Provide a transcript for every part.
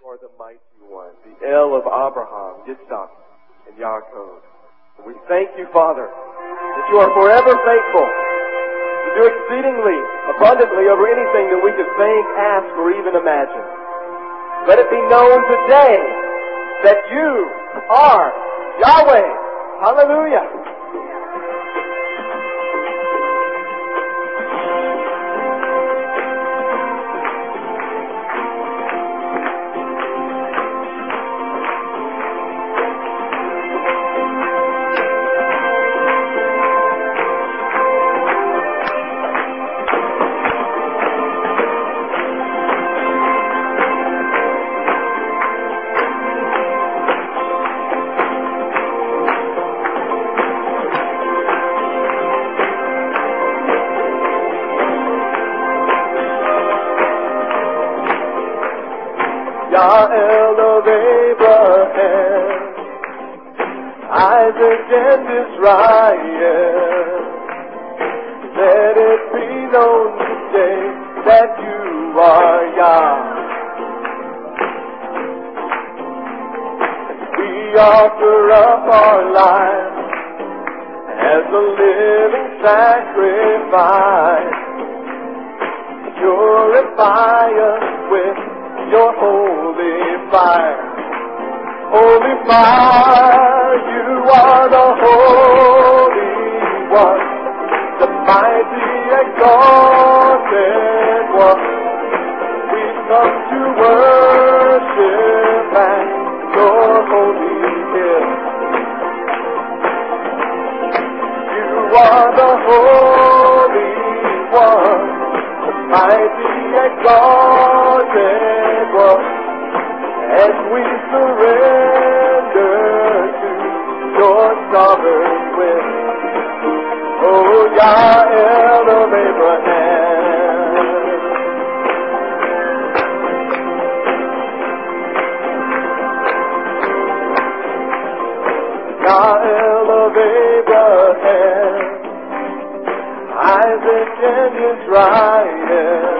are the mighty one, the El of Abraham, Yitzhak, and Yaakov. And we thank you, Father, that you are forever faithful to do exceedingly abundantly over anything that we could think, ask, or even imagine. Let it be known today that you are Yahweh. Hallelujah. El of Abraham, Isaac and Israel, let it be known today that you are Yah. We offer up our lives as a living sacrifice. Purify us with your holy fire. Holy fire, you are the Holy One, the mighty exalted One. We come to worship at your holy hill. You are the Holy One, the mighty exalted One, and we surrender to your sovereign will. Oh, Yah El of Abraham. Yah El of Abraham, Isaac and Israel,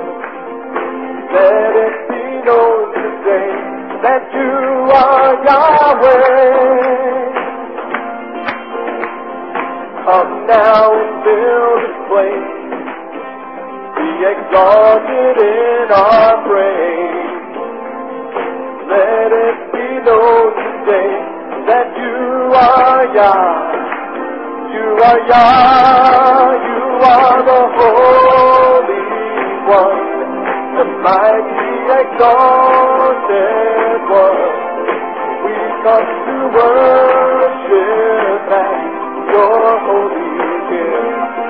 let it be known today that you are Yahweh. Come now and fill this place, be exalted in our praise. Let it be known today that you are Yah. You are Yah, you are the Holy One, the mighty exalted One. We come to worship at your holy hill.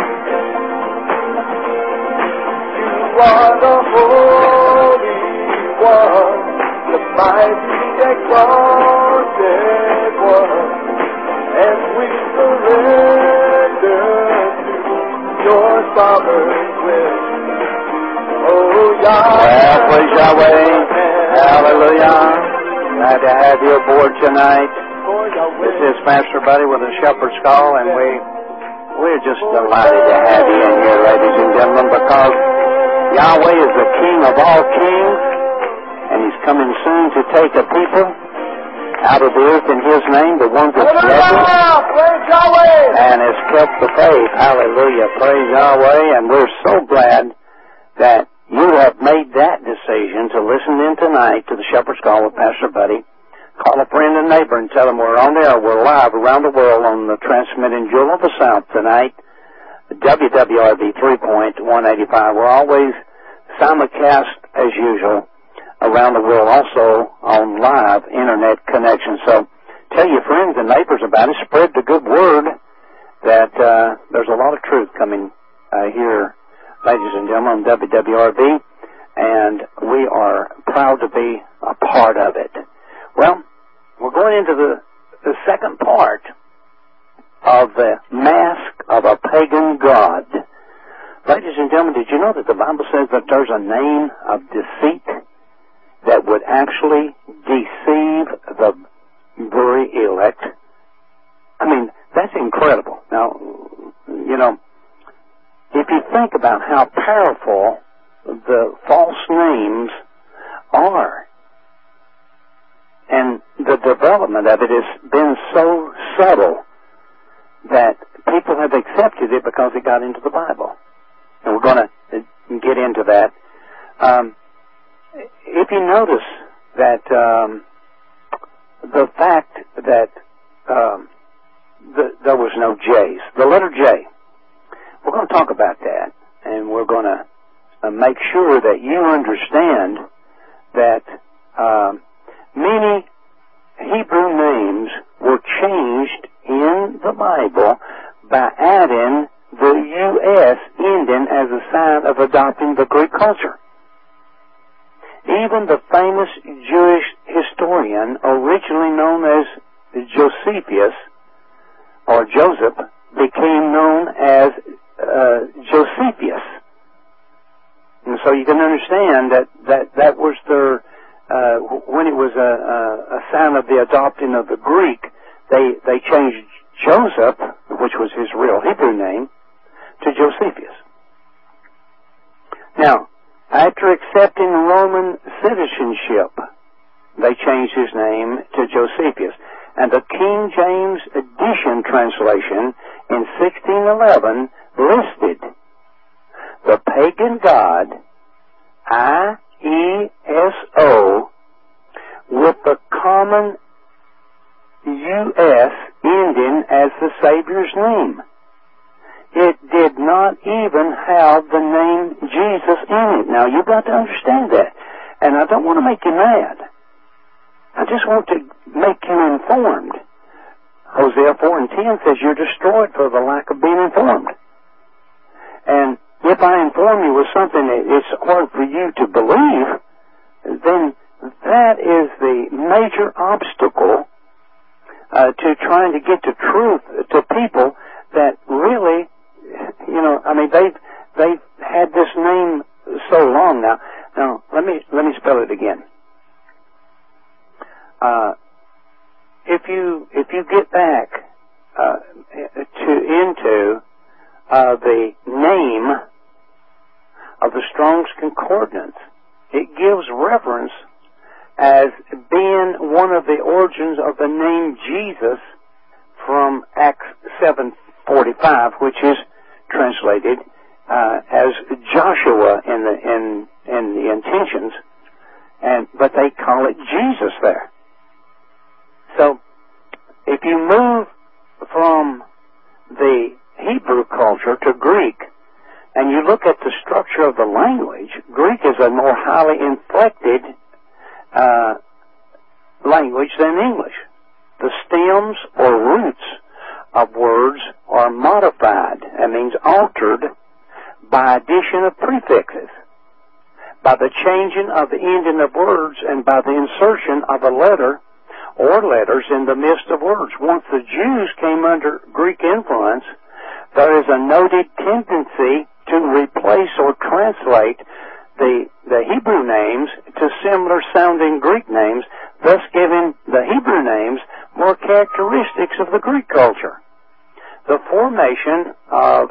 You are the Holy One, the mighty exalted One, and we surrender to your sovereign will. Oh, Yahweh. Well, praise Yahweh. Hallelujah. Glad to have you aboard tonight. This is Pastor Buddy with the Shepherd's Call, and we're just delighted to have you in here, ladies and gentlemen, because Yahweh is the King of all kings, and He's coming soon to take a people out of the earth in His name, the one that's ready and has kept the faith. Hallelujah. Praise Yahweh. And we're so glad that you have made that decision to listen in tonight to the Shepherd's Call with Pastor Buddy. Call a friend and neighbor and tell them we're on there. We're live around the world on the transmitting Jewel of the South tonight, WWRB 3.185. We're always simulcast as usual around the world, also on live internet connection. So tell your friends and neighbors about it. Spread the good word that there's a lot of truth coming here, ladies and gentlemen, on WWRB, and we are proud to be a part of it. Well, we're going into the second part of the mask of a pagan god. Ladies and gentlemen, did you know that the Bible says that there's a name of deceit that would actually deceive the very elect? I mean, that's incredible. Now, you know, if you think about how powerful the false names are, development of it has been so subtle that people have accepted it because it got into the Bible. And we're going to get into that. If you notice that the fact that there was no J's, the letter J, we're going to talk about that, and we're going to make sure that you understand that many Hebrew names were changed in the Bible by adding the U.S. ending as a sign of adopting the Greek culture. Even the famous Jewish historian, originally known as Josephus, or Joseph, became known as Josephus. And so you can understand that was their, when it was a sign of the adopting of the Greek, they changed Joseph, which was his real Hebrew name, to Josephus. Now, after accepting Roman citizenship, they changed his name to Josephus. And the King James Edition translation in 1611 listed the pagan god Ieso with the common U.S. ending as the Savior's name. It did not even have the name Jesus in it. Now, you've got to understand that. And I don't want to make you mad. I just want to make you informed. Hosea 4:10 says you're destroyed for the lack of being informed. And if I inform you with something that it's hard for you to believe, then that is the major obstacle to trying to get the truth to people that really, they've had this name so long now. Now, let me spell it again. If you get back into the name of the Strong's Concordance, it gives reference as being one of the origins of the name Jesus from Acts 7:45, which is translated as Joshua in the intentions, but they call it Jesus there. So, if you move from the Hebrew culture to Greek, and you look at the structure of the language, Greek is a more highly inflected language than English. The stems or roots of words are modified, that means altered, by addition of prefixes, by the changing of the ending of words, and by the insertion of a letter or letters in the midst of words. Once the Jews came under Greek influence, there is a noted tendency to replace or translate the Hebrew names to similar sounding Greek names, thus giving the Hebrew names more characteristics of the Greek culture. The formation of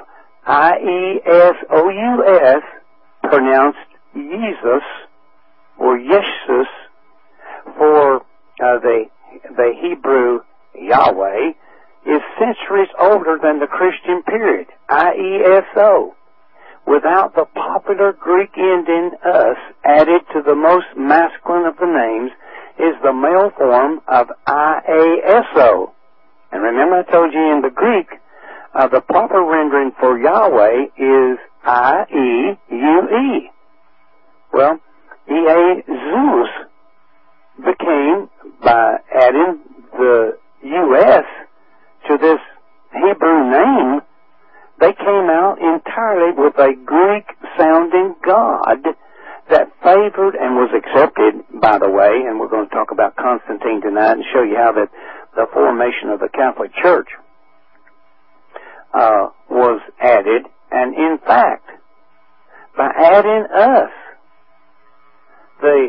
Iesous, pronounced Jesus or Yeshus, for the Hebrew Yahweh, is centuries older than the Christian period. Ieso, without the popular Greek ending us added to the most masculine of the names, is the male form of Ieso. And remember I told you in the Greek, the proper rendering for Yahweh is Ieue. Well, Iesus became, by adding the U.S. to this Hebrew name, they came out entirely with a Greek-sounding God that favored and was accepted, by the way, and we're going to talk about Constantine tonight and show you how that the formation of the Catholic Church was added. And in fact, by adding us, the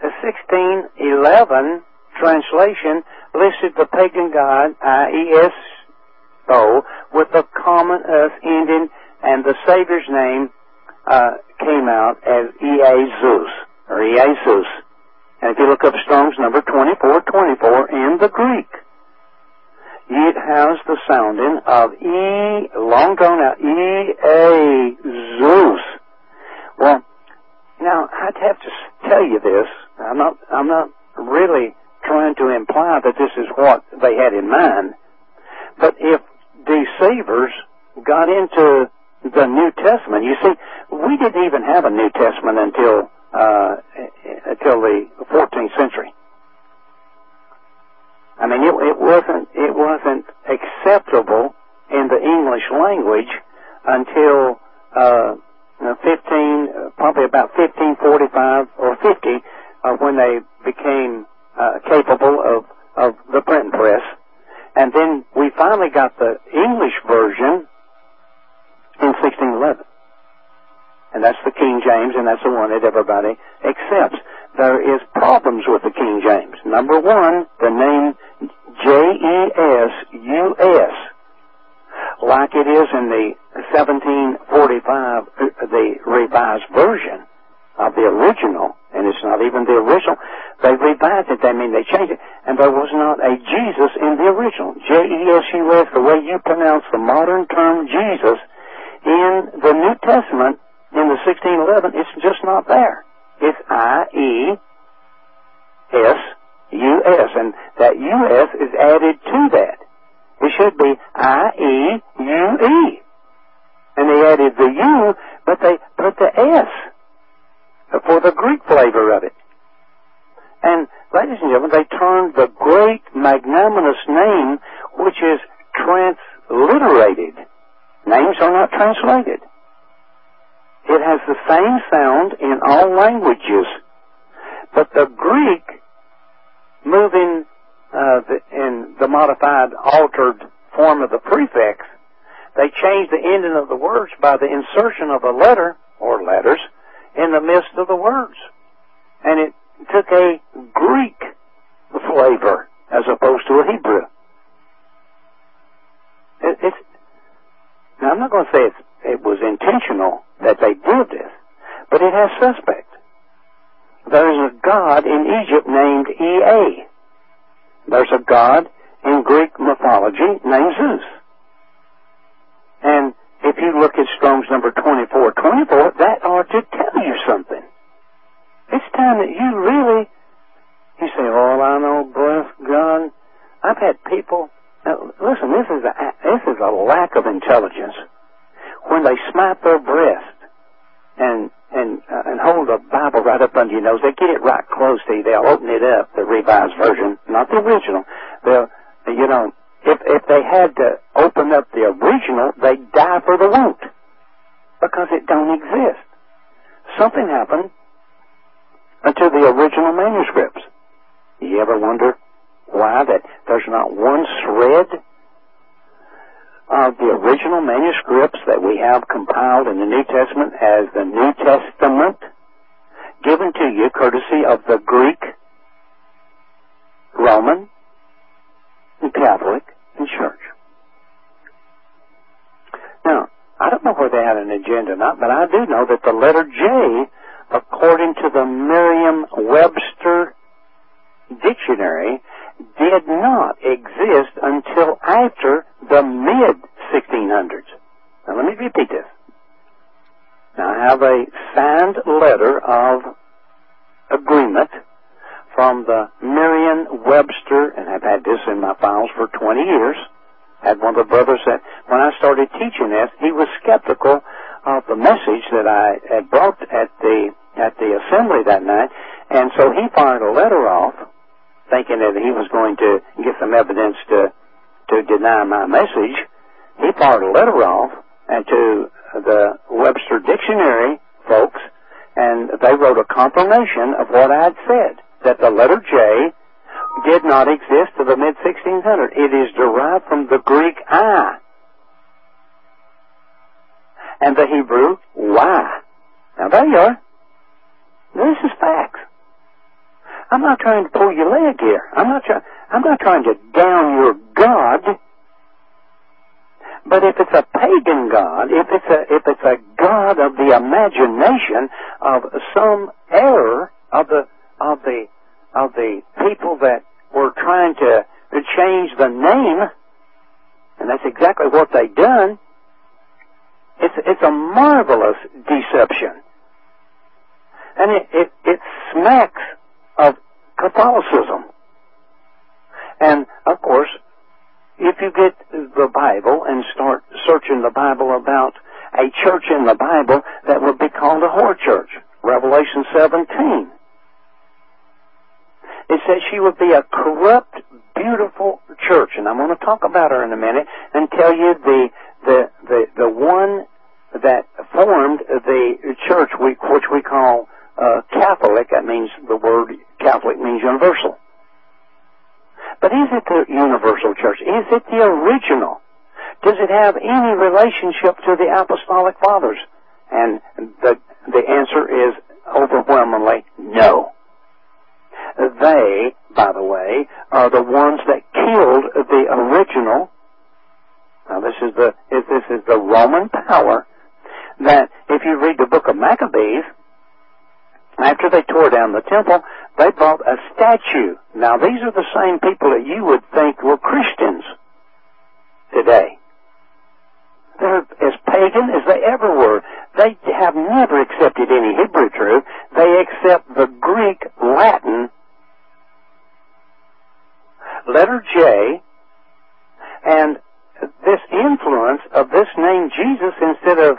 1611 translation listed the pagan god Ieso with the common us ending, and the Savior's name came out as Iesus, or Iesus. And if you look up Strong's number 2424 in the Greek, it has the sounding of E, long drawn out, E-A, Zeus. Well, now, I'd have to tell you this. I'm not really trying to imply that this is what they had in mind. But if deceivers got into the New Testament, you see, we didn't even have a New Testament until the 14th century. I mean, it wasn't acceptable in the English language until probably about 1545 or 50, when they became capable of the printing press. And then we finally got the English version in 1611. And that's the King James, and that's the one that everybody accepts. There is problems with the King James. Number one, the name J-E-S-U-S, like it is in the 1745, the revised version of the original, and it's not even the original. They revised it. I mean, they changed it, and there was not a Jesus in the original. J-E-S-U-S, the way you pronounce the modern term Jesus in the New Testament in the 1611, it's just not there. It's I-E-S-U-S, and that U-S is added to that. It should be I-E-U-E. And they added the U, but they put the S for the Greek flavor of it. And, ladies and gentlemen, they turned the great magnanimous name, which is transliterated. Names are not translated. It has the same sound in all languages. But the Greek, moving in the modified, altered form of the prefix, they changed the ending of the words by the insertion of a letter, or letters, in the midst of the words. And it took a Greek flavor as opposed to a Hebrew. Now, I'm not going to say it was intentional that they did this, but it has suspect. There is a god in Egypt named Ea. There's a god in Greek mythology named Zeus. And if you look at Strong's number 2424, that ought to tell you something. It's time that you say, oh, I know, bless God. I've had people, now, listen, this is a lack of intelligence. When they smite their breast and hold the Bible right up under your nose, they get it right close to you. They'll open it up, the revised version, not the original. If they had to open up the original, they'd die for the won't, because it don't exist. Something happened to the original manuscripts. You ever wonder why that there's not one shred of the original manuscripts that we have compiled in the New Testament as the New Testament given to you courtesy of the Greek, Roman, and Catholic, and Church? Now, I don't know whether they had an agenda or not, but I do know that the letter J, according to the Merriam-Webster dictionary, did not exist until after the mid-1600s. Now, let me repeat this. Now, I have a signed letter of agreement from the Merriam-Webster, and I've had this in my files for 20 years. Had one of the brothers that, when I started teaching this, he was skeptical of the message that I had brought at the assembly that night, and so he fired a letter off, thinking that he was going to get some evidence to deny my message. He fired a letter off to the Webster Dictionary folks, and they wrote a confirmation of what I had said, that the letter J did not exist to the mid-1600s. It is derived from the Greek I and the Hebrew Y. Now there you are. This is facts. I'm not trying to pull your leg here. I'm not trying to down your God. But if it's a pagan god, if it's a god of the imagination of some error of the the people that were trying to change the name, and that's exactly what they've done. It's a marvelous deception. And it smacks of Catholicism. And, of course, if you get the Bible and start searching the Bible about a church in the Bible that would be called a whore church, Revelation 17, it says she would be a corrupt, beautiful church. And I'm going to talk about her in a minute and tell you the one that formed the church which we call Catholic. That means, the word Catholic means universal. But is it the universal church? Is it the original? Does it have any relationship to the apostolic fathers? And the answer is overwhelmingly no. They, by the way, are the ones that killed the original. Now this is the Roman power that, if you read the book of Maccabees, after they tore down the temple, they brought a statue. Now these are the same people that you would think were Christians today. They're as pagan as they ever were. They have never accepted any Hebrew truth. They accept the Greek, Latin, letter J, and this influence of this name Jesus instead of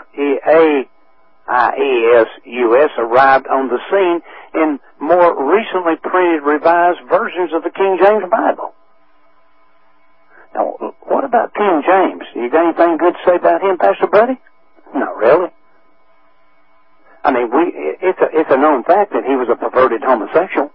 A-I-E-S-U-S arrived on the scene in more recently printed revised versions of the King James Bible. Now, what about King James? You got anything good to say about him, Pastor Buddy? Not really. I mean, it's a known fact that he was a perverted homosexual.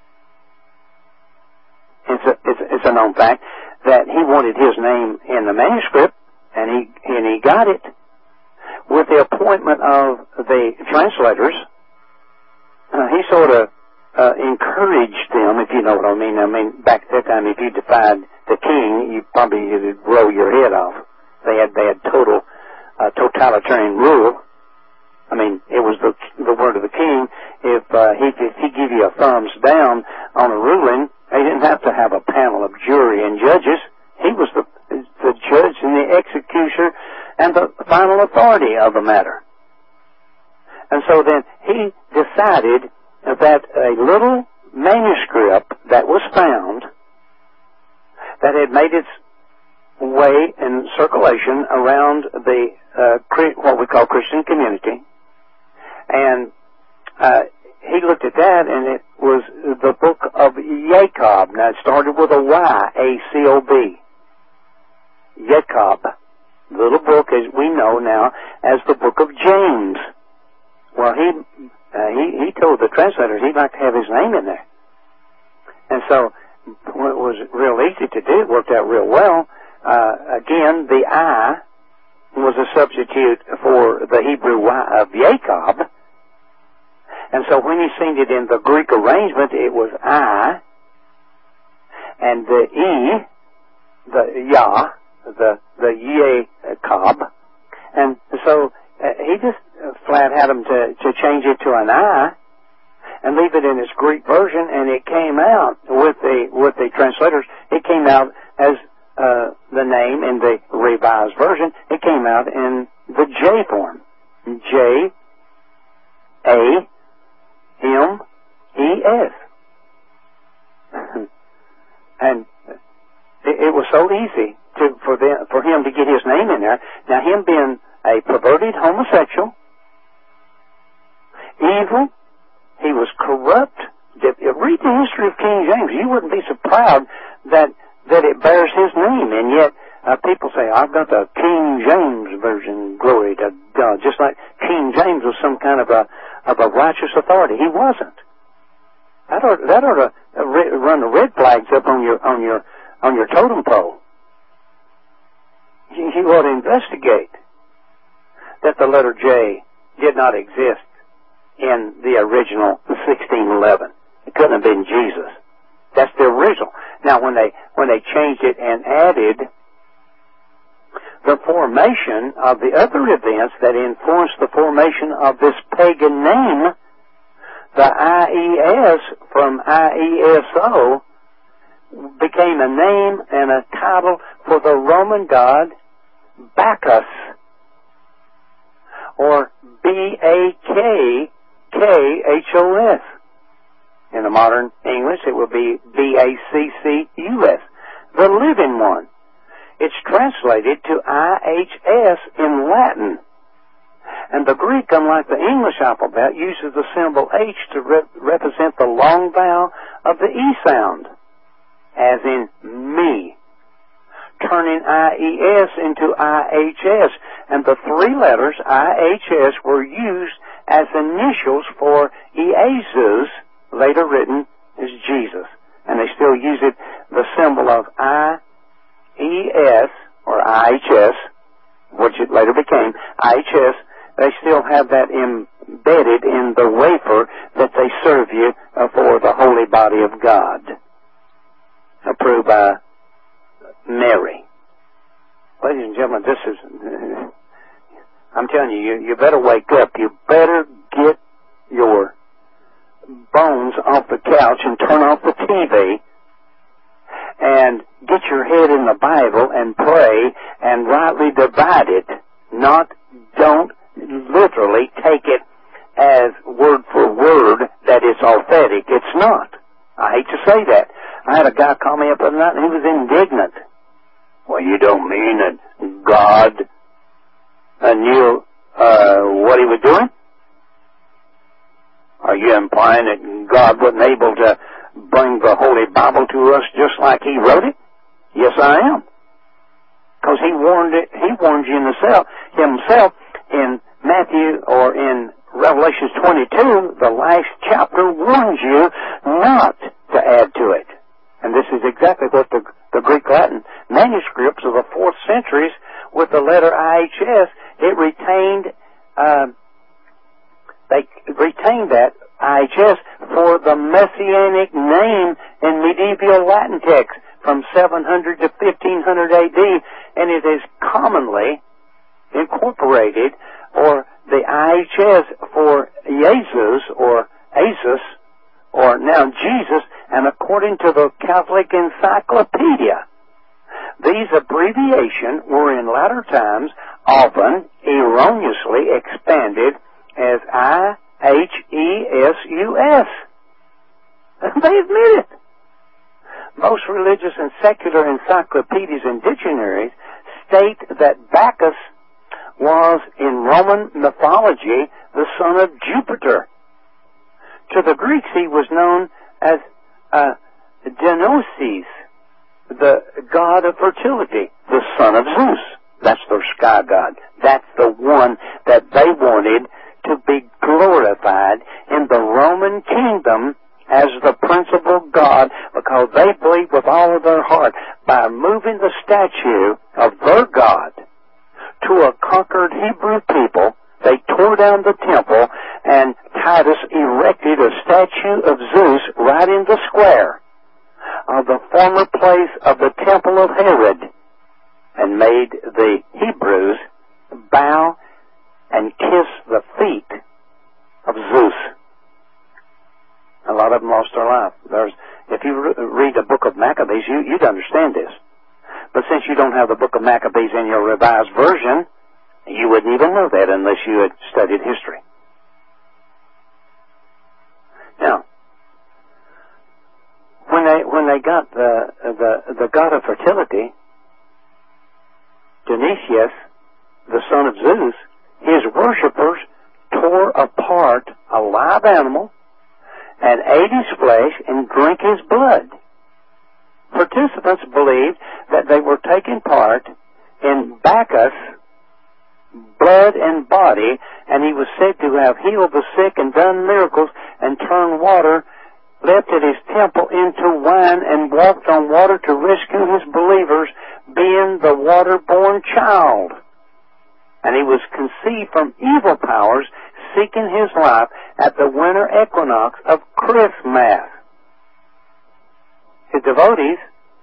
It's a known fact that he wanted his name in the manuscript, and he got it. With the appointment of the translators, he sort of encouraged them, if you know what I mean. I mean, back at that time, if you defied the king, you probably would roll your head off. They had totalitarian rule. I mean, it was the word of the king. If he give you a thumbs down on a ruling, he didn't have to have a panel of jury and judges. He was the judge and the executioner and the final authority of the matter. And so then he decided that a little manuscript that was found that had made its way in circulation around the what we call Christian community, and he looked at that, and it was the book of Jacob. Now it started with a Y, A-C-O-B. Jacob. The little book, as we know now, as the book of James. Well, he told the translators he'd like to have his name in there. And so, when it was real easy to do, it worked out real well. Again, the I was a substitute for the Hebrew Y of Jacob. And so when you seen it in the Greek arrangement, it was I, and the E, the Yah, the Jacob, and so he just flat had them to change it to an I and leave it in its Greek version, and it came out with the translators. It came out as the name in the revised version. It came out in the J form, J-A-M-E-S, and it was so easy for him to get his name in there. Now, him being a perverted homosexual, evil, he was corrupt. Read the history of King James. You wouldn't be so proud that it bears his name, and yet people say, I've got the King James version, glory to God, just like King James was some kind of a righteous authority. He wasn't. That ought to run the red flags up on your totem pole. You ought to investigate that the letter J did not exist in the original 1611. It couldn't have been Jesus. That's the original. Now, when they changed it and added the formation of the other events that influenced the formation of this pagan name, the IES from IESO became a name and a title for the Roman god Bacchus, or Bakhos. In the modern English, it would be Bacchus, the living one. It's translated to IHS in Latin. And the Greek, unlike the English alphabet, uses the symbol H to represent the long vowel of the E sound, as in me, turning IES into IHS, and the three letters IHS were used as initials for Jesus, later written as Jesus. And they still use it, the symbol of IES, or IHS, which it later became IHS. They still have that embedded in the wafer that they serve you for the holy body of God, approved by Mary. Ladies and gentlemen, this is, I'm telling you, you better wake up. You better get your bones off the couch and turn off the TV and get your head in the Bible and pray and rightly divide it. Don't literally take it as word for word that it's authentic. It's not. I hate to say that. I had a guy call me up the other night and he was indignant. Well, you don't mean that God knew what he was doing? Are you implying that God wasn't able to bring the Holy Bible to us just like he wrote it? Yes, I am. Because he warned you himself in Matthew, or in Revelation 22, the last chapter warns you not to add to it. And this is exactly what the Greek Latin manuscripts of the 4th centuries with the letter IHS, they retained that IHS for the messianic name in medieval Latin texts from 700 to 1500 AD, and it is commonly incorporated, or the IHS for Jesus, or Asus, or now Jesus, and according to the Catholic Encyclopedia, these abbreviations were in latter times often erroneously expanded as IHESUS. They admit it. Most religious and secular encyclopedias and dictionaries state that Bacchus was, in Roman mythology, the son of Jupiter. To the Greeks, he was known as Dionysus, the god of fertility, the son of Zeus. That's their sky god. That's the one that they wanted to be glorified in the Roman kingdom as the principal god, because they believed with all of their heart, by moving the statue of their god to a conquered Hebrew people, they tore down the temple, and Titus erected a statue of Zeus right in the square of the former place of the temple of Herod, and made the Hebrews bow and kiss the feet of Zeus. A lot of them lost their life. If you read the book of Maccabees, you'd understand this. But since you don't have the book of Maccabees in your revised version, you wouldn't even know that unless you had studied history. Now, when they got the god of fertility, Dionysius, the son of Zeus, his worshippers tore apart a live animal and ate his flesh and drank his blood. Participants believed that they were taking part in Bacchus' blood and body, and he was said to have healed the sick and done miracles and turned water left at his temple into wine and walked on water to rescue his believers, being the water-born child. And he was conceived from evil powers seeking his life at the winter equinox of Christmas. His devotees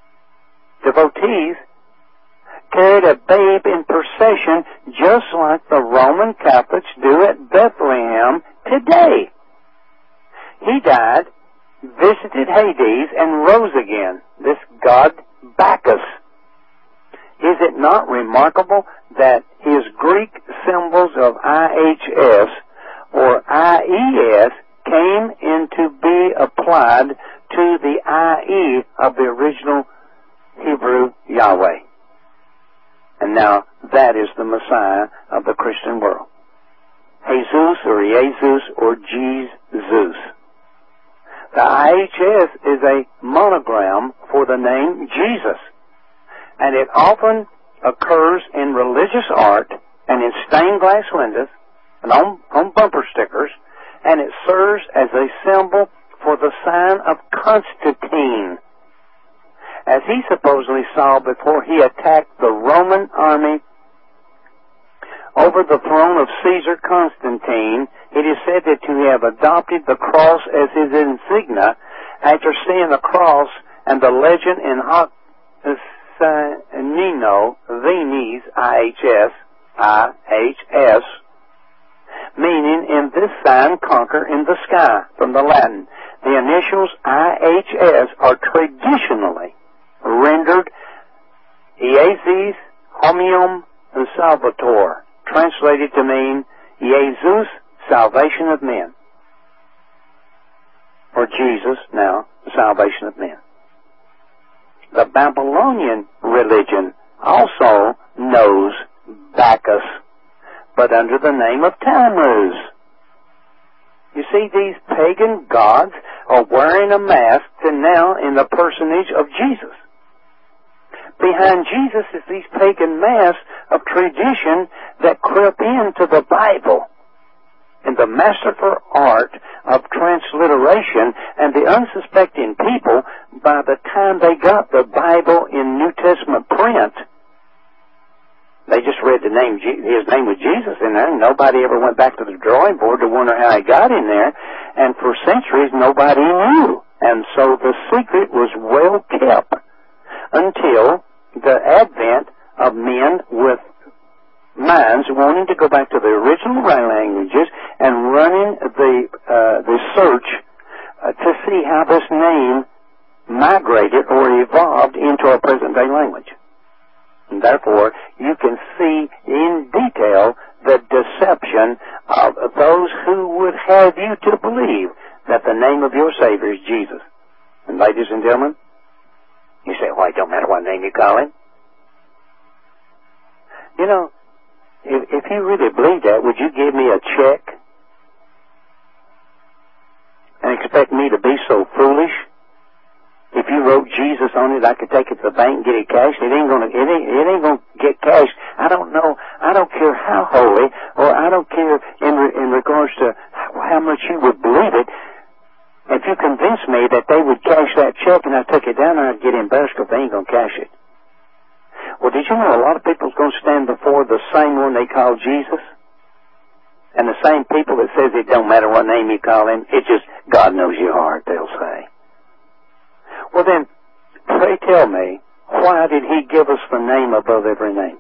carried a babe in procession just like the Roman Catholics do at Bethlehem today. He died, visited Hades, and rose again. This God Bacchus. Is it not remarkable that his Greek symbols of IHS or IES came into be applied to the IE of the original Hebrew Yahweh? And now that is the Messiah of the Christian world. Jesus or Jesus or Jesus. The IHS is a monogram for the name Jesus, and it often occurs in religious art and in stained glass windows and on bumper stickers, and it serves as a symbol for the sign of Constantine, as he supposedly saw before he attacked the Roman army over the throne of Caesar Constantine. It is said that to have adopted the cross as his insignia after seeing the cross and the legend in Nino, Venese, IHS, meaning in this sign, conquer in the sky, from the Latin. The initials IHS are traditionally rendered Iesus Hominum Salvator, translated to mean Jesus, salvation of men. Or Jesus, now, salvation of men. The Babylonian religion also knows Bacchus, but under the name of Tammuz. You see, these pagan gods are wearing a mask to now in the personage of Jesus. Behind Jesus is these pagan masks of tradition that creep into the Bible. And the masterful art of transliteration, and the unsuspecting people, by the time they got the Bible in New Testament print, they just read his name was Jesus in there, and nobody ever went back to the drawing board to wonder how he got in there, and for centuries nobody knew. And so the secret was well kept until the advent of men with minds wanting to go back to the original languages and running the search to see how this name migrated or evolved into our present day language. And therefore, you can see in detail the deception of those who would have you to believe that the name of your Savior is Jesus. And ladies and gentlemen, you say, well, it don't matter what name you call him. You know, if you really believe that, would you give me a check and expect me to be so foolish? If you wrote Jesus on it, I could take it to the bank and get it cashed. It ain't gonna get cashed. I don't care how holy, or I don't care in regards to how much you would believe it. If you convince me that they would cash that check and I took it down, I'd get embarrassed because they ain't gonna cash it. Well, did you know a lot of people's going to stand before the same one they call Jesus? And the same people that says it don't matter what name you call him, it just, God knows your heart, they'll say. Well then, pray tell me, why did he give us the name above every name?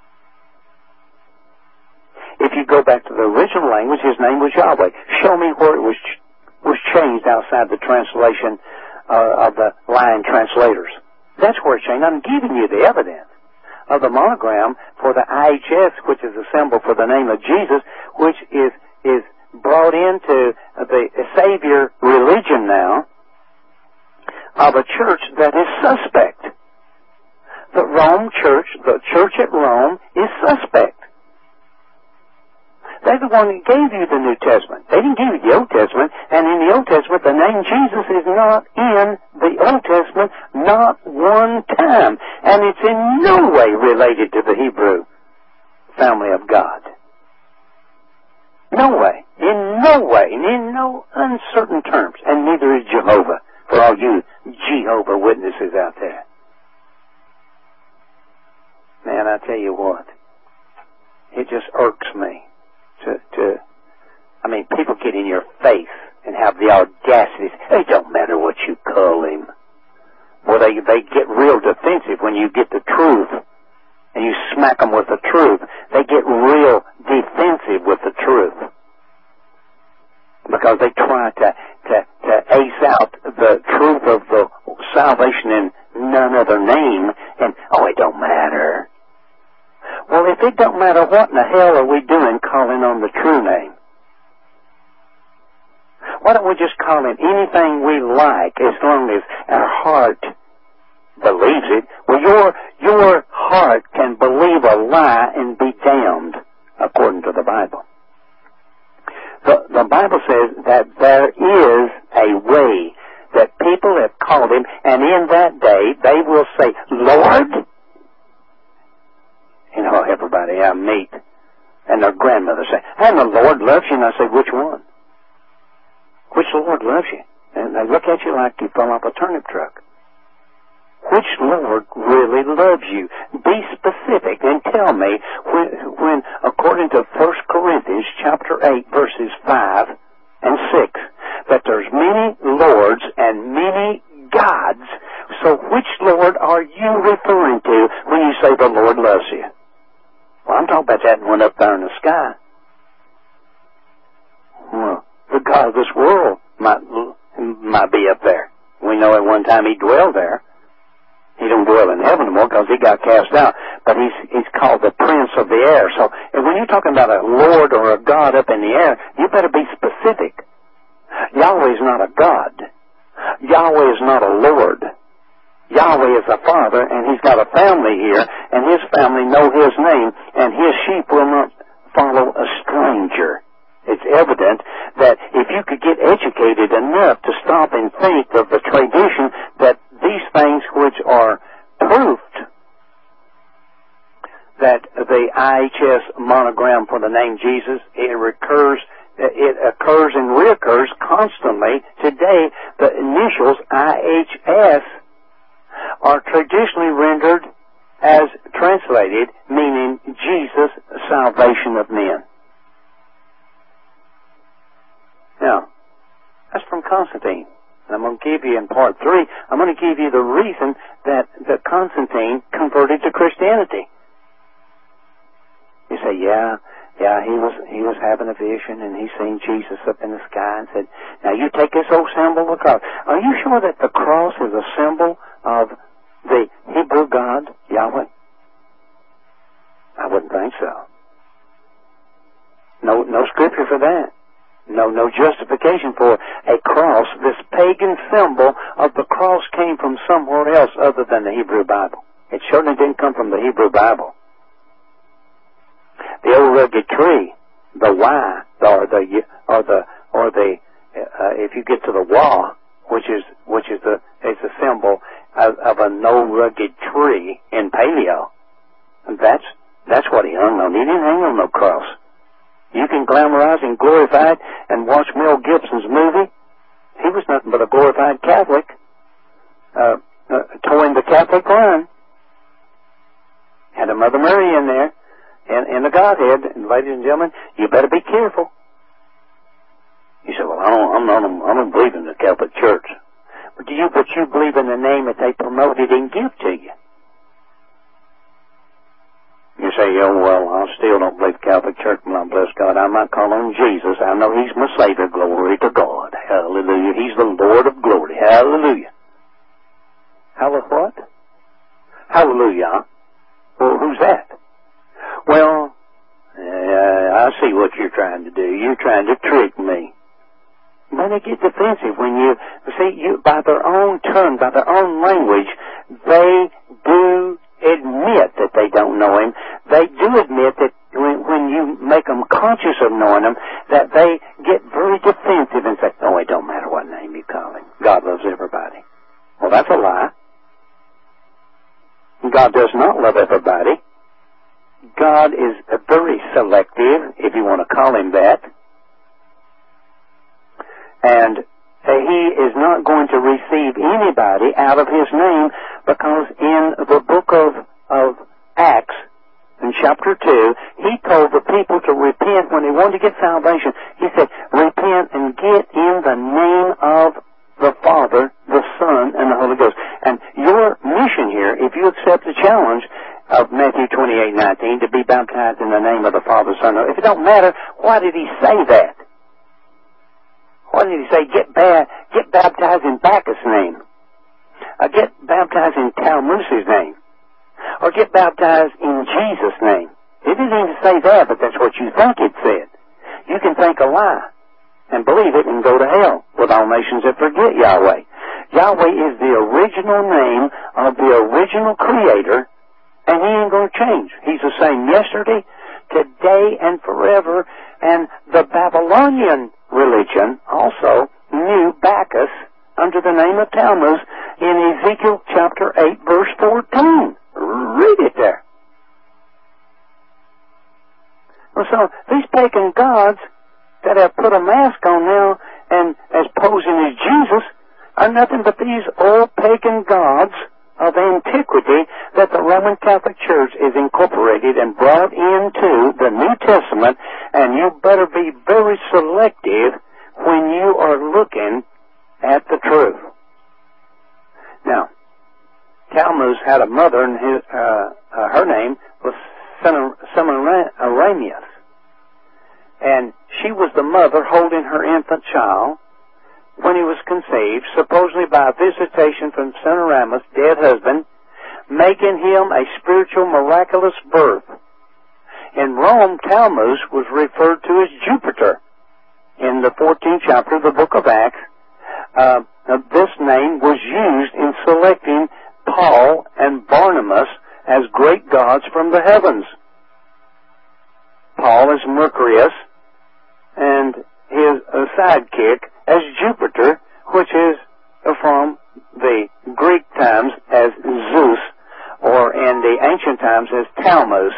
If you go back to the original language, his name was Yahweh. Show me where it was changed outside the translation of the lying translators. That's where it changed. I'm giving you the evidence of the monogram for the IHS, which is a symbol for the name of Jesus, which is brought into the Savior religion now of a church that is suspect. The Rome church, the church at Rome, is suspect. They're the one that gave you the New Testament. They didn't give you the Old Testament, and in the Old Testament, the name Jesus is not in the Old Testament, not one time. And it's in no way related to the Hebrew family of God. No way. In no way. And in no uncertain terms. And neither is Jehovah, for all you Jehovah Witnesses out there. Man, I tell you what, it just irks me. People get in your face and have the audacity. It don't matter what you call him. Well, they get real defensive when you get the truth and you smack them with the truth. They get real defensive with the truth. because they try to ace out the truth of the salvation in none other name, and, it don't matter. Well, if it don't matter, what in the hell are we doing calling on the true name? Why don't we just call it anything we like as long as our heart believes it? Well, your heart can believe a lie and be damned, according to the Bible. The Bible says that there is a way that people have called him, and in that day they will say, Lord? Everybody I meet, and their grandmother say, and the Lord loves you, and I say, which one? Which Lord loves you? And they look at you like you fell off a turnip truck. Which Lord really loves you? Be specific and tell me when according to 1 Corinthians chapter 8, verses 5 and 6, that there's many lords and many gods. So which Lord are you referring to when you say the Lord loves you? Well, I'm talking about that one up there in the sky. Well, the God of this world might be up there. We know at one time he dwelled there. He don't dwell in heaven anymore because he got cast out. But he's called the Prince of the Air. So when you're talking about a Lord or a God up in the air, you better be specific. Yahweh is not a God. Yahweh is not a Lord. Yahweh is a Father, and he's got a family here, and his family know his name, and his sheep will not follow a stranger. It's evident that if you could get educated enough to stop and think of the tradition that these things which are proofed, that the IHS monogram for the name Jesus, it occurs and reoccurs constantly. Today, the initials IHS are traditionally rendered as translated, meaning Jesus, salvation of men. Now, that's from Constantine. And I'm going to give you in part 3, I'm going to give you the reason that Constantine converted to Christianity. You say, yeah, he was having a vision and he seen Jesus up in the sky and said, now you take this old symbol of the cross. Are you sure that the cross is a symbol of the Hebrew God, Yahweh? I wouldn't think so. No scripture for that. No justification for a cross. This pagan symbol of the cross came from somewhere else other than the Hebrew Bible. It certainly didn't come from the Hebrew Bible. The old rugged tree, the Y, if you get to the Wah, which is a symbol of a no rugged tree in paleo. And that's what he hung on. He didn't hang on no cross. You can glamorize and glorify it and watch Mel Gibson's movie. He was nothing but a glorified Catholic, towing the Catholic line. Had a Mother Mary in there, in the Godhead. And ladies and gentlemen, you better be careful. You say, well, I don't believe in the Catholic Church. But you believe in the name that they promoted and give to you. You say, well, I still don't believe Catholic Church, but bless God, I might call on Jesus. I know he's my Savior. Glory to God. Hallelujah. He's the Lord of glory. Hallelujah. Hallelujah what? Hallelujah. Well, who's that? Well, I see what you're trying to do. You're trying to trick me. But they get defensive when by their own tongue, by their own language, they do admit that they don't know him. They do admit that when you make them conscious of knowing him, that they get very defensive and say, oh, it don't matter what name you call him. God loves everybody. Well, that's a lie. God does not love everybody. God is very selective, if you want to call him that. And he is not going to receive anybody out of his name, because in the book of Acts, in chapter 2, he told the people to repent when they wanted to get salvation. He said, repent and get in the name of the Father, the Son, and the Holy Ghost. And your mission here, if you accept the challenge of Matthew 28:19, to be baptized in the name of the Father, Son, if it don't matter, why did he say that? Why did he say, get baptized in Bacchus' name? Get baptized in Tammuz's name? Or get baptized in Jesus' name? It didn't even say that, but that's what you think it said. You can think a lie and believe it and go to hell with all nations that forget Yahweh. Yahweh is the original name of the original Creator, and He ain't going to change. He's the same yesterday, today, and forever. And the Babylonian religion also knew Bacchus under the name of Tammuz in Ezekiel chapter 8, verse 14. Read it there. Well, so these pagan gods that have put a mask on now and as posing as Jesus are nothing but these old pagan gods of antiquity that the Roman Catholic Church is incorporated and brought into the New Testament, and you better be very selective when you are looking at the truth. Now, Tammuz had a mother, and her name was Semiramis. And she was the mother holding her infant child when he was conceived, supposedly by a visitation from Semiramis' dead husband, making him a spiritual miraculous birth. In Rome, Tammuz was referred to as Jupiter. In the 14th chapter of the book of Acts, this name was used in selecting Paul and Barnabas as great gods from the heavens. Paul is Mercurius, and his sidekick as Jupiter, which is from the Greek times as Zeus, or in the ancient times as Tammuz.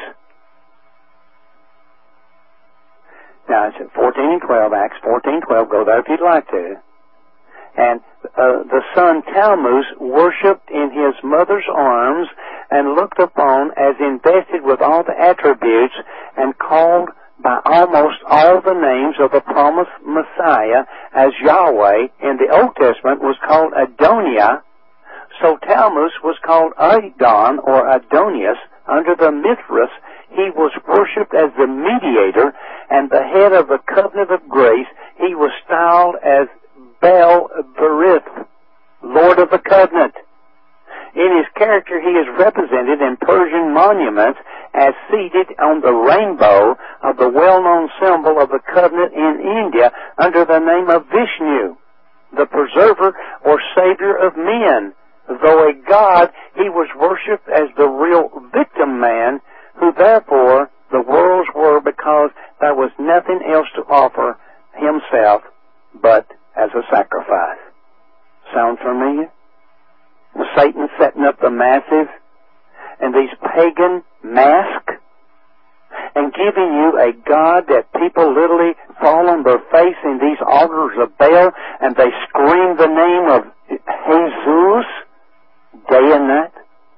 Now it's at 14 and 12, Acts 14:12. Go there if you'd like to. And the son Tammuz worshipped in his mother's arms and looked upon as invested with all the attributes and called by almost all the names of the promised Messiah as Yahweh in the Old Testament was called Adoniah. So Tammuz was called Adon or Adonias. Under the Mithras, he was worshipped as the mediator and the head of the covenant of grace. He was styled as Baal-Berith, Lord of the Covenant. In his character, he is represented in Persian monuments as seated on the rainbow of the well-known symbol of the covenant in India under the name of Vishnu, the preserver or savior of men. Though a god, he was worshipped as the real victim man, who therefore the worlds were because there was nothing else to offer himself but as a sacrifice. Sound familiar? Satan setting up the masses and these pagan masks and giving you a God that people literally fall on their face in these altars of Baal and they scream the name of Jesus day and night.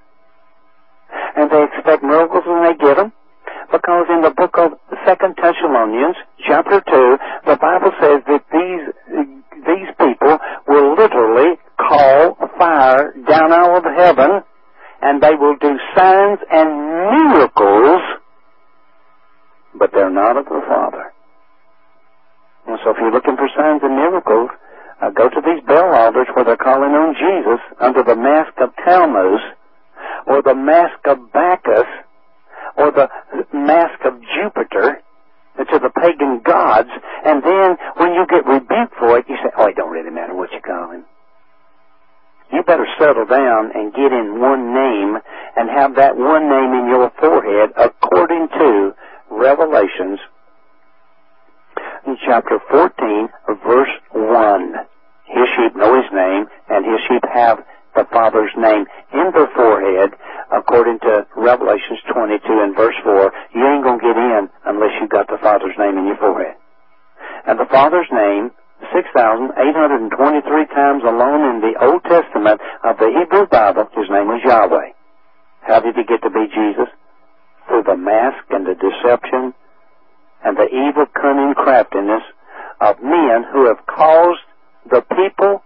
And they expect miracles when they get them. Because in the book of 2 Thessalonians, chapter 2, the Bible says that these people will literally call fire down out of heaven, and they will do signs and miracles, but they're not of the Father. And so if you're looking for signs and miracles, go to these Baal altars where they're calling on Jesus under the mask of Tammuz, or the mask of Bacchus, or the mask of Jupiter, to the pagan gods, and then when you get rebuked for it, you say, oh, it don't really matter what you call him. You better settle down and get in one name and have that one name in your forehead according to Revelations in chapter 14, verse 1. His sheep know his name, and his sheep have the Father's name in their forehead, according to Revelations 22 and verse 4. You ain't going to get in unless you got the Father's name in your forehead. And the Father's name, 6,823 times alone in the Old Testament of the Hebrew Bible, his name was Yahweh. How did he get to be Jesus? Through the mask and the deception and the evil, cunning craftiness of men who have caused the people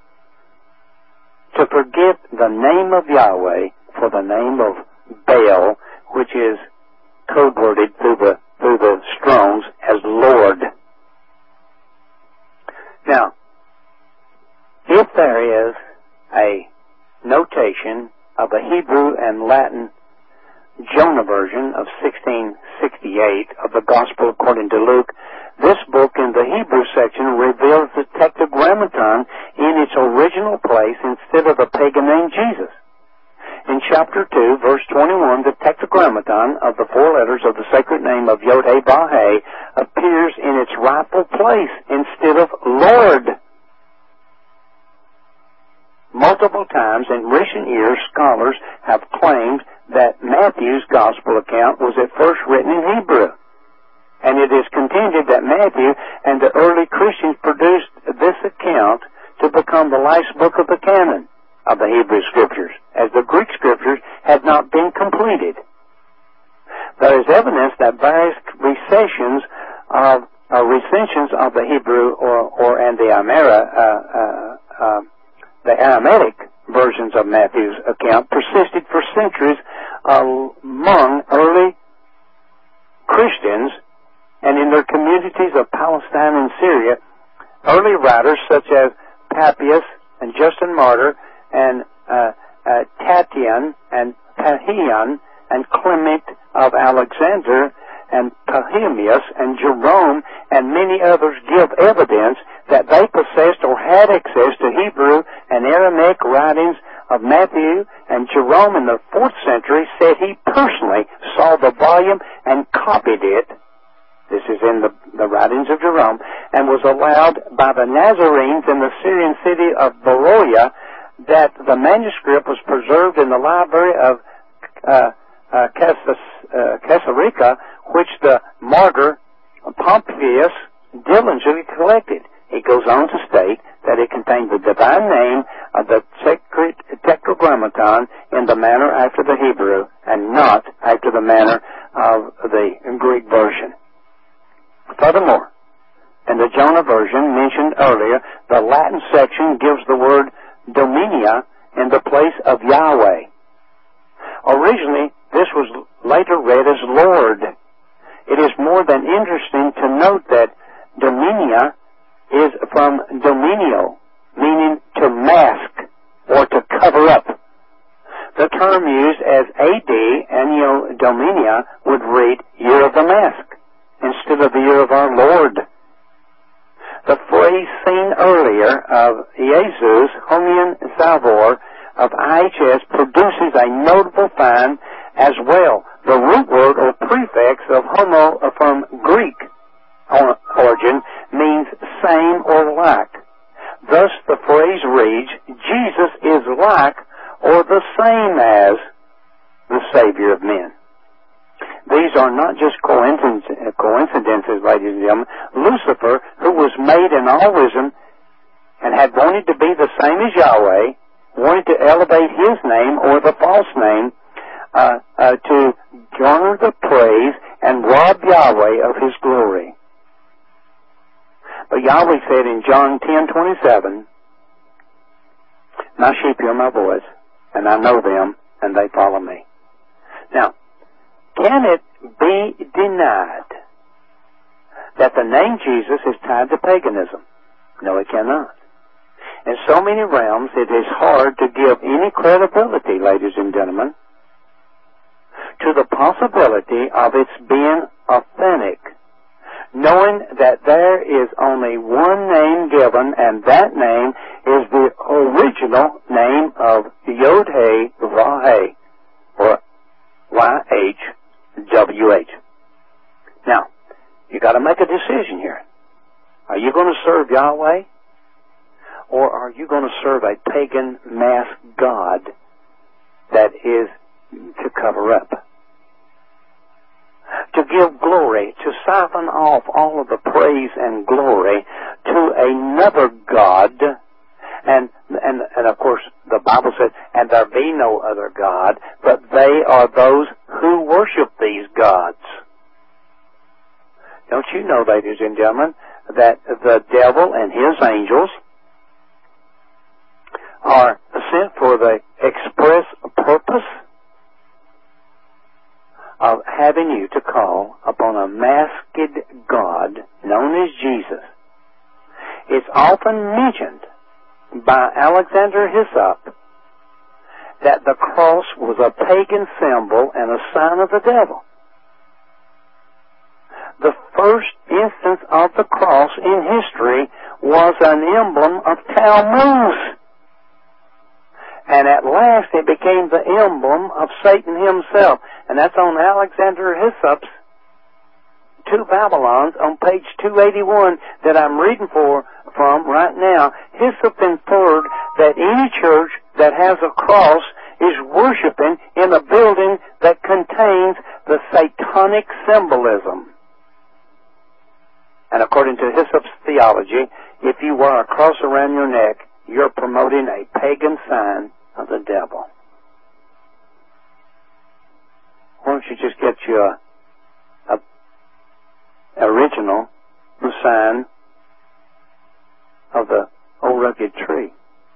to forget the name of Yahweh for the name of Baal, which is code-worded through the Strongs as Lord. Now, if there is a notation of the Hebrew and Latin Jonah version of 1668 of the Gospel according to Luke, this book in the Hebrew section reveals the Tetragrammaton in its original place instead of a pagan name Jesus. In chapter 2, verse 21, the Tetragrammaton of the four letters of the sacred name of Yod-Heh-Vah-Heh appears in its rightful place instead of Lord. Multiple times in recent years, scholars have claimed that Matthew's Gospel account was at first written in Hebrew. And it is contended that Matthew and the early Christians produced this account to become the last book of the canon of the Hebrew Scriptures, as the Greek Scriptures had not been completed. There is evidence that various recensions of the Hebrew and the Aramaic versions of Matthew's account persisted for centuries among early Christians and in their communities of Palestine and Syria. Early writers such as Papias and Justin Martyr and Tatian and Pahian and Clement of Alexander and Pahemius and Jerome and many others give evidence that they possessed or had access to Hebrew and Aramaic writings of Matthew, and Jerome in the 4th century said he personally saw the volume and copied it. This is in the writings of Jerome, and was allowed by the Nazarenes in the Syrian city of Beroia that the manuscript was preserved in the library of Caesarea, which the martyr Pompeius diligently collected. He goes on to state that it contained the divine name of the sacred Tetragrammaton in the manner after the Hebrew and not after the manner of the Greek version. Furthermore, in the Jonah version mentioned earlier, the Latin section gives the word Dominia in the place of Yahweh. Originally, this was later read as Lord. It is more than interesting to note that Dominia is from dominio, meaning to mask or to cover up. The term used as AD, Anno Dominia, would read Year of the Mask, instead of the Year of our Lord. The phrase seen earlier of Jesus Homian Salvor of IHS produces a notable find as well. The root word or prefix of homo from Greek origin means same or like. Thus the phrase reads, Jesus is like or the same as the Savior of men. These are not just coincidences, ladies and gentlemen. Lucifer, who was made in all wisdom and had wanted to be the same as Yahweh, wanted to elevate his name or the false name to garner the praise and rob Yahweh of his glory. But Yahweh said in John 10:27, "My sheep hear my voice, and I know them, and they follow me." Now, can it be denied that the name Jesus is tied to paganism? No, it cannot. In so many realms, it is hard to give any credibility, ladies and gentlemen, to the possibility of its being authentic, knowing that there is only one name given, and that name is the original name of Yod-Heh-Vah-Heh, or YHWH. Now, you got to make a decision here. Are you going to serve Yahweh, or are you going to serve a pagan masked god that is to cover up, to give glory, to siphon off all of the praise and glory to another god? And of course, the Bible says, "And there be no other God, but they are those who worship these gods." Don't you know, ladies and gentlemen, that the devil and his angels are sent for the express purpose of having you to call upon a masked God known as Jesus it's often mentioned by Alexander Hyssop that the cross was a pagan symbol and a sign of the devil. The first instance of the cross in history was an emblem of Tammuz. And at last it became the emblem of Satan himself. And that's on Alexander Hyssop's Two Babylons on page 281 that I'm reading from right now. Hyssop inferred that any church that has a cross is worshiping in a building that contains the satanic symbolism. And according to Hyssop's theology, if you wear a cross around your neck, you're promoting a pagan sign of the devil. Why don't you just get you a original sign of the old rugged tree?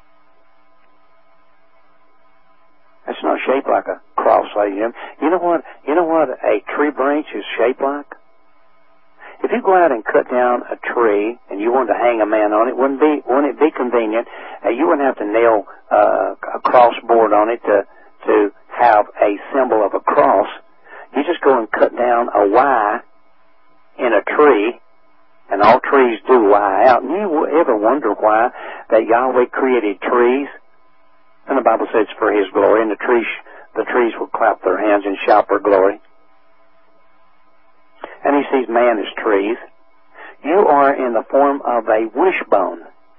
It's not shaped like a cross, ladies and gentlemen. You know what a tree branch is shaped like? If you go out and cut down a tree and you wanted to hang a man on it, wouldn't it be convenient? You wouldn't have to nail a cross board on it to have a symbol of a cross. You just go and cut down a Y in a tree, and all trees do Y out. And you ever wonder why that Yahweh created trees? And the Bible says it's for His glory, and the trees will clap their hands and shout for glory. And He sees man as trees. You are in the form of a wishbone,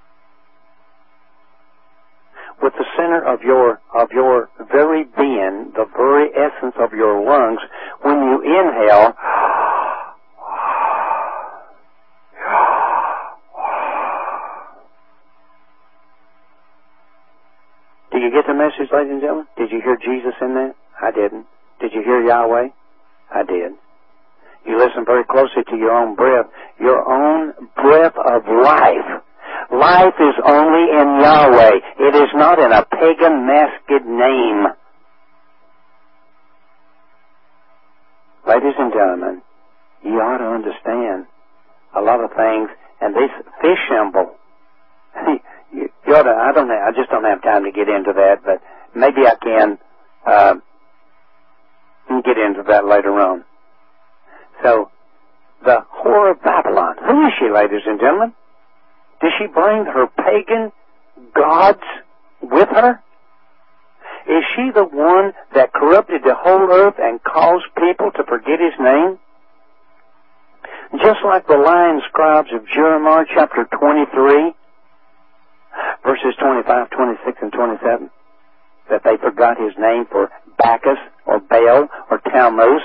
with the center of your very being, the very essence of your lungs. When you inhale, do you get the message, ladies and gentlemen? Did you hear Jesus in that? I didn't. Did you hear Yahweh? I did. You listen very closely to your own breath of life. Life is only in Yahweh. It is not in a pagan masked name. Ladies and gentlemen, you ought to understand a lot of things, and this fish symbol, I just don't have time to get into that, but maybe I can get into that later on. So, the whore of Babylon, who is she, ladies and gentlemen? Does she bring her pagan gods with her? Is she the one that corrupted the whole earth and caused people to forget His name? Just like the lying scribes of Jeremiah chapter 23, verses 25, 26, and 27, that they forgot His name for Bacchus or Baal or Tammuz,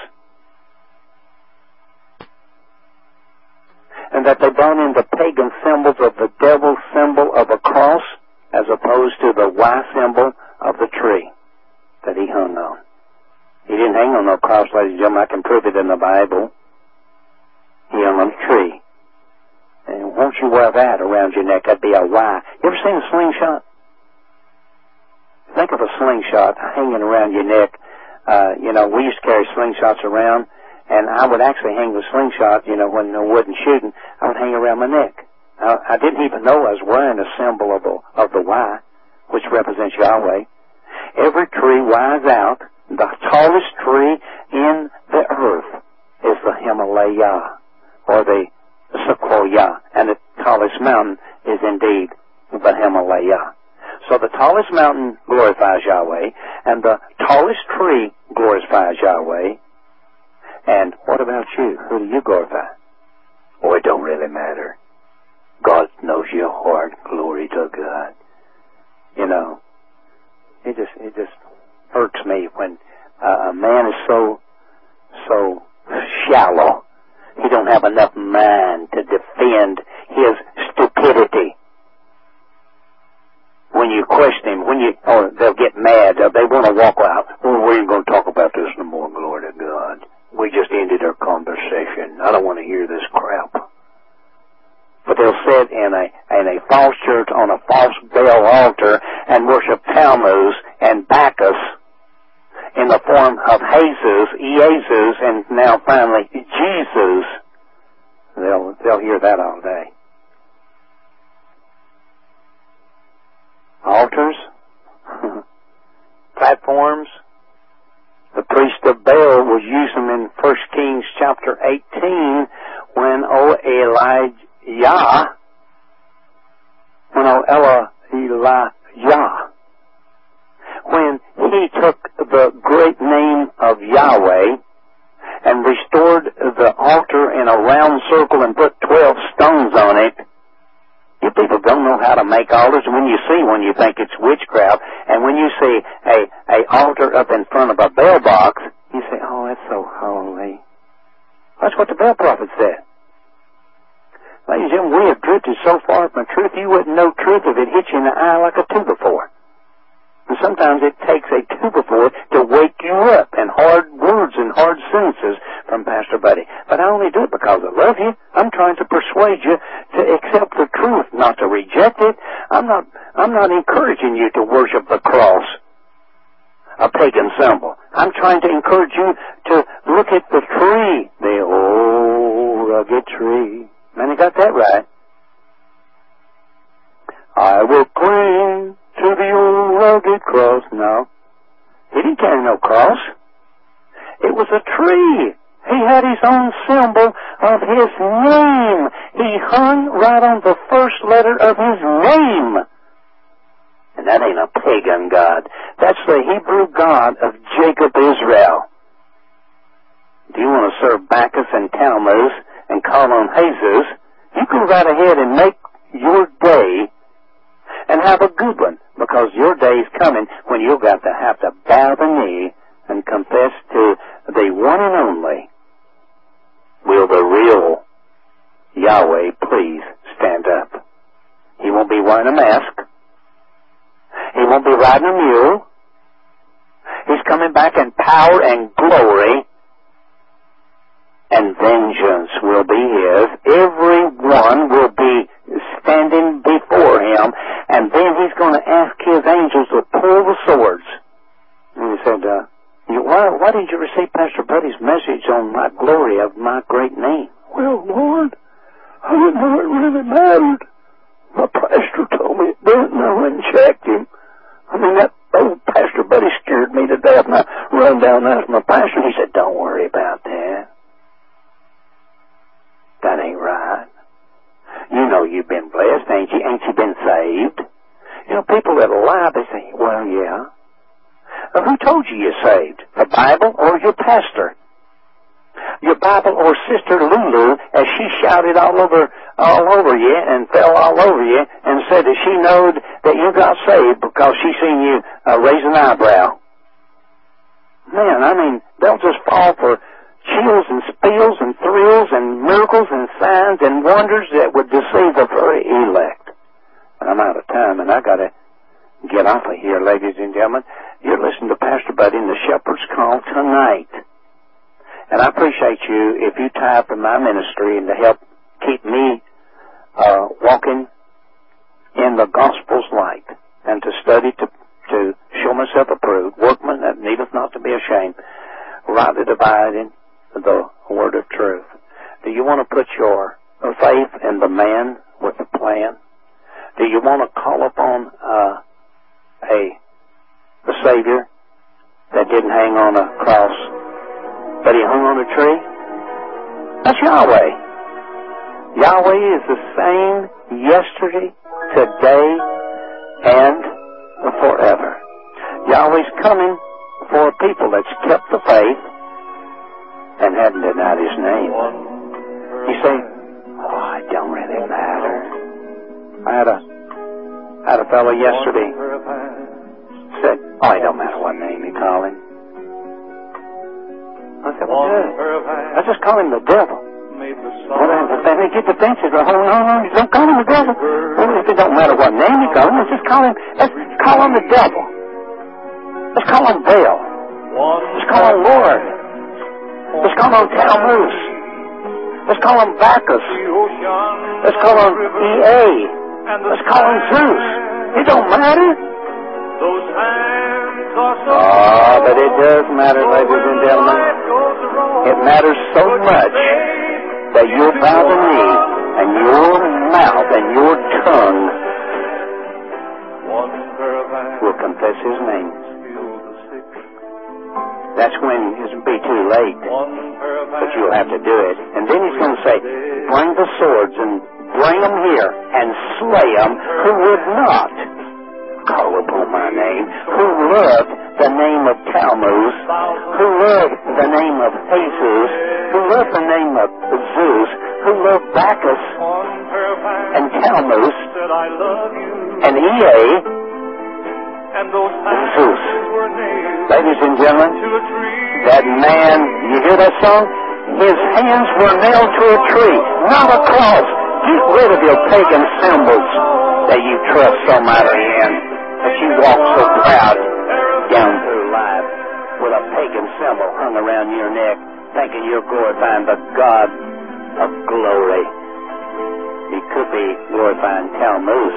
and that they brought in the pagan symbols of the devil's symbol of a cross as opposed to the Y symbol of the tree that he hung on. He didn't hang on no cross, ladies and gentlemen. I can prove it in the Bible. He hung on a tree. And won't you wear that around your neck? That'd be a Y. You ever seen a slingshot? Think of a slingshot hanging around your neck. We used to carry slingshots around, and I would actually hang the slingshot, when I wasn't shooting, I would hang around my neck. I didn't even know I was wearing a symbol of the Y, which represents Yahweh. Every tree Y's out. The tallest tree in the earth is the Himalaya, or the Sequoia, and the tallest mountain is indeed the Himalaya. So the tallest mountain glorifies Yahweh, and the tallest tree glorifies Yahweh. And what about you? Who do you glorify? Oh, it don't really matter. God knows your heart. Glory to God. It just hurts me when a man is so shallow. He don't have enough mind to defend his stupidity. When you question him, they'll get mad. They want to walk out. Oh, we ain't going to talk about this no more. Glory to God. We just ended our conversation. I don't want to hear this crap. But they'll sit in a false church on a false Baal altar and worship Tammuz and Bacchus in the form of Jesus, and now finally Jesus. They'll hear that all day. platforms. The priest of Baal was using them in 1 Kings chapter 18 when Elijah, when he took the great name of Yahweh and restored the altar in a round circle and put 12 stones on it. You people don't know how to make altars. When you see one, you think it's witchcraft. And when you see a altar up in front of a bell box, you say, oh, that's so holy. That's what the Baal prophet said. Ladies and gentlemen, we have drifted so far from the truth, you wouldn't know truth if it hit you in the eye like a 2x4. And sometimes it takes a 2x4 to wake you up, and hard words and hard sentences from Pastor Buddy. But I only do it because I love you. I'm trying to persuade you to accept the truth, not to reject it. I'm not encouraging you to worship the cross, a pagan symbol. I'm trying to encourage you to look at the tree, the old rugged tree. Man, you got that right. I will cling to the old rugged cross. No, he didn't carry no cross. It was a tree. He had his own symbol of his name. He hung right on the first letter of his name. And that ain't a pagan God. That's the Hebrew God of Jacob Israel. Do you want to serve Bacchus and Tammuz and call on Jesus? You can right ahead and make your day and have a good one, because your day is coming when you'll have to bow the knee and confess to the one and only. Will the real Yahweh please stand up? He won't be wearing a mask. He won't be riding a mule. He's coming back in power and glory, and vengeance will be his. Everyone will be standing before him, and then he's going to ask his angels to pull the swords. And he said, why didn't you receive Pastor Buddy's message on my glory of my great name? Well, Lord, I didn't know it really mattered. My pastor told me it didn't, and I went and checked him. I mean, that old Pastor Buddy scared me to death, and I run down there to my pastor, and he said, don't worry about that. That ain't right. You know you've been blessed, ain't you? Ain't you been saved? You know, people that lie, they say, well, yeah. Who told you you're saved? The Bible or your pastor? Your Bible or Sister Lulu, as she shouted all over you and fell all over you and said that she knowed that you got saved because she seen you raise an eyebrow. Man, I mean, they'll just fall for chills and spills and thrills and miracles and signs and wonders that would deceive the very elect. And I'm out of time, and I got to get off of here, ladies and gentlemen. You're listening to Pastor Buddy in the Shepherd's Call tonight. And I appreciate you if you tie up in my ministry and to help keep me walking in the gospel's light and to study to show myself approved, workman that needeth not to be ashamed, rightly dividing the word of truth. Do you want to put your faith in the man with the plan? Do you want to call upon the Savior that didn't hang on a cross, but he hung on a tree? That's Yahweh. Yahweh is the same yesterday, today, and forever. Yahweh's coming for a people that's kept the faith and hadn't denied his name. You say, oh, it don't really matter. I had a fellow yesterday said, oh, it don't matter what name you call him. I said, well, good. I just call him the devil. Well, they get defensive. Oh, no, don't call him the devil. Well, if it don't matter what name you call him, let's call him the devil. Let's call him Baal. Let's call him Lord. Let's call him Tammuz. Let's call him Bacchus. Let's call him EA. Let's call him Zeus. It don't matter. Oh, but it does matter, ladies and gentlemen. It matters so much that you'll bow the knee and your mouth and your tongue will confess his name. that's when it'll be too late. But you'll have to do it. And then he's going to say, bring the swords and bring them here and slay them who would not call upon my name, who loved the name of Tammuz, who loved the name of Jesus, who loved the name of Zeus, who loved Bacchus and Tammuz and Ea and Zeus. Ladies and gentlemen, that man, you hear that song? His hands were nailed to a tree, not a cross. Get rid of your pagan symbols that you trust so mightily in, that you walk so proud down through life with a pagan symbol hung around your neck, thinking you're glorifying the God of glory. He could be glorifying Tammuz.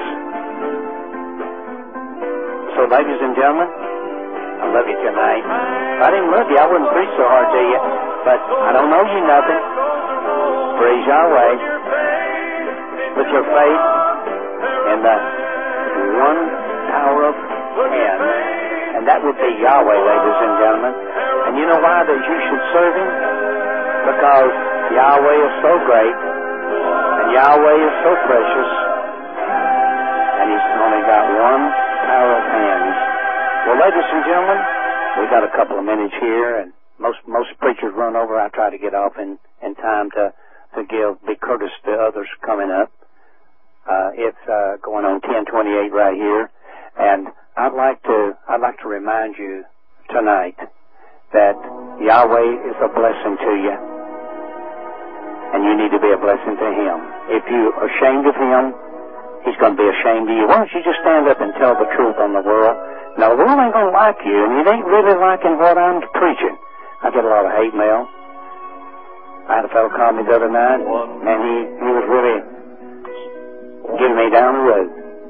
So, ladies and gentlemen, I love you tonight. If I didn't love you, I wouldn't preach so hard to you. But I don't owe you nothing. Praise Yahweh. Put your faith in the one power of hand. And that would be Yahweh, ladies and gentlemen. And you know why that you should serve Him? Because Yahweh is so great. And Yahweh is so precious. And He's only got one power of hands. Well, ladies and gentlemen, we got a couple of minutes here, and most preachers run over. I try to get off in time to be courteous to others coming up. It's going on 10:28 right here, and I'd like to remind you tonight that Yahweh is a blessing to you, and you need to be a blessing to Him. If you're ashamed of Him, He's going to be ashamed of you. Why don't you just stand up and tell the truth on the world? Now, the world ain't going to like you, and it ain't really liking what I'm preaching. I get a lot of hate mail. I had a fellow call me the other night, and he was really getting me down the road.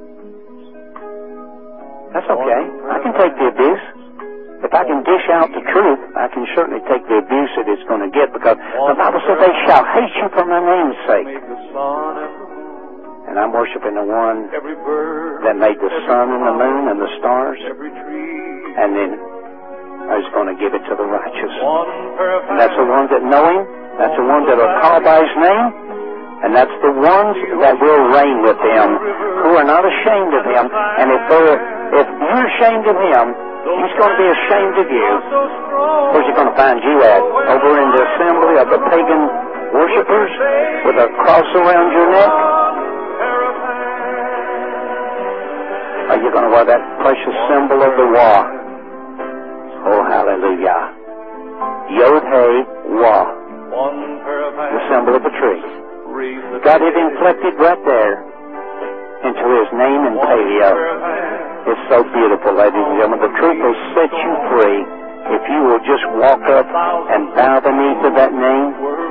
That's okay. I can take the abuse. If I can dish out the truth, I can certainly take the abuse that it's going to get, because the Bible says they shall hate you for my name's sake. And I'm worshiping the one that made the sun and the moon and the stars. And then I was going to give it to the righteous. And that's the ones that know Him. That's the ones that are called by His name. And that's the ones that will reign with Him, who are not ashamed of Him. And if you're ashamed of Him, He's going to be ashamed of you. Where's He going to find you at? Over in the assembly of the pagan worshipers with a cross around your neck? Are you going to wear that precious symbol of the Wah? Oh, hallelujah. Yod-Heh-Wah. The symbol of the tree. Got it inflected right there into His name in paleo. It's so beautiful, ladies and gentlemen. The truth will set you free if you will just walk up and bow the knee to that name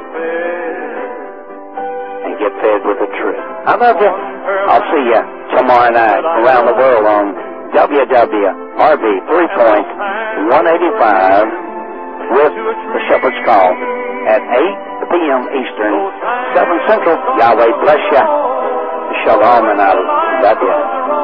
and get fed with the truth. I love you. I'll see you tomorrow night around the world on WWRB 3.185 with the Shepherd's Call at 8 p.m. Eastern, 7 Central. Yahweh bless you. Shalom and I love you.